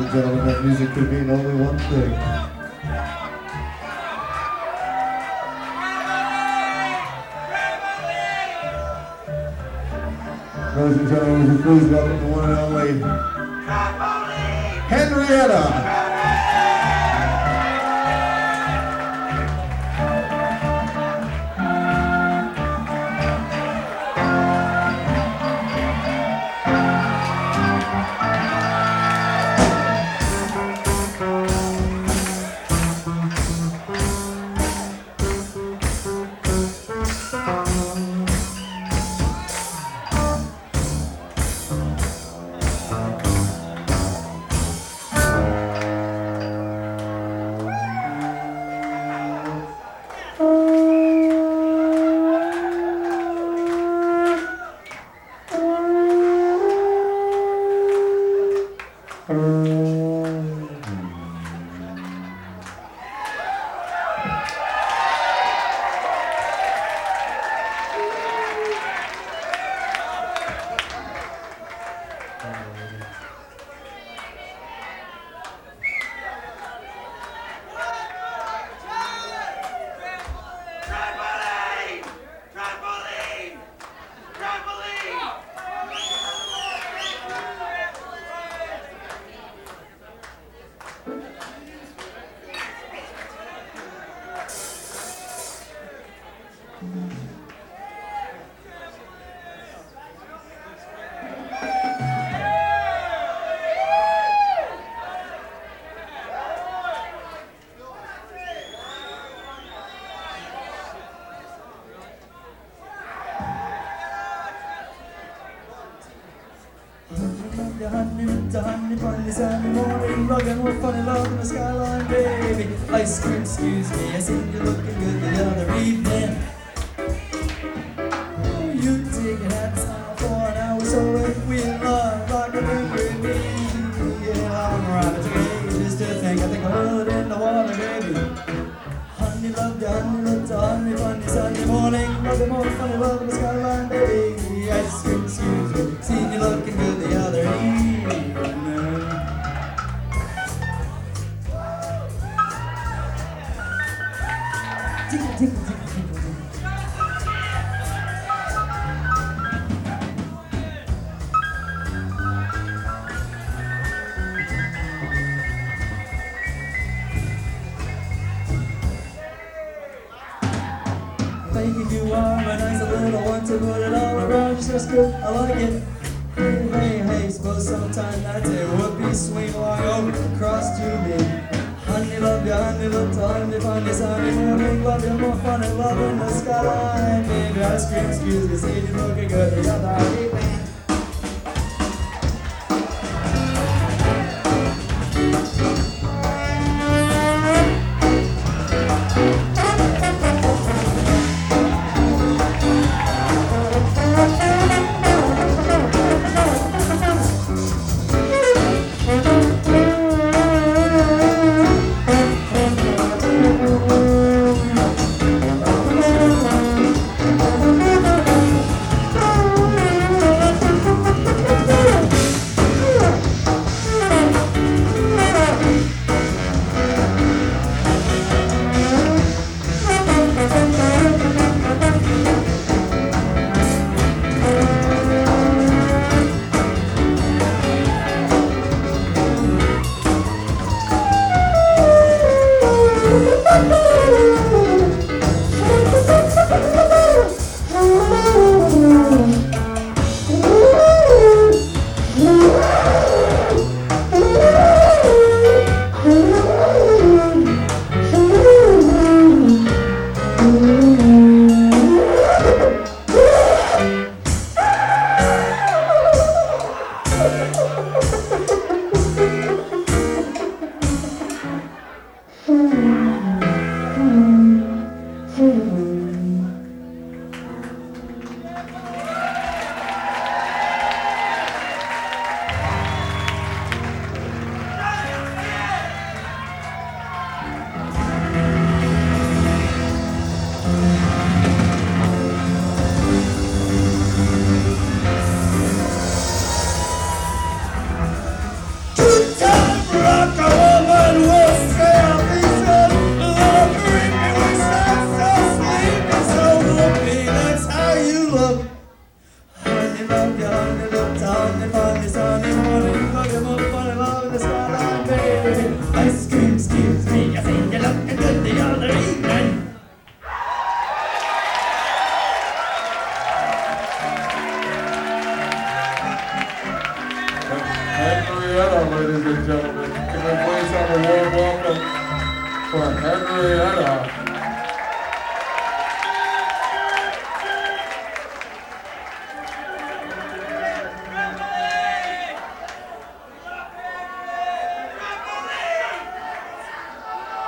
and gentlemen, that music could mean only one thing. Ladies and gentlemen, would you please welcome the one and only Henrietta. Honey, funny Sunday morning, rockin' with funny love in the skyline, baby. Ice cream, excuse me, I seen you looking good the other evening. You take it at time for an hour, so if we in love, like remember me. Yeah, I'm right away, just to think, I think I heard in the water, baby. Honey, love you, honey, funny Sunday morning, rockin' with funny love in the skyline, baby. Ice cream, excuse me, seen you looking good the other evening. Thinking you are a nice little one to put it all around, just that's good, I like it. Hey, hey, hey, suppose sometime that day would be swing along over across to me. Honey, love you, honey, funny Sunday morning, love you, more fun and love in the skyline. Baby, ice cream, excuse me, see you looking good the other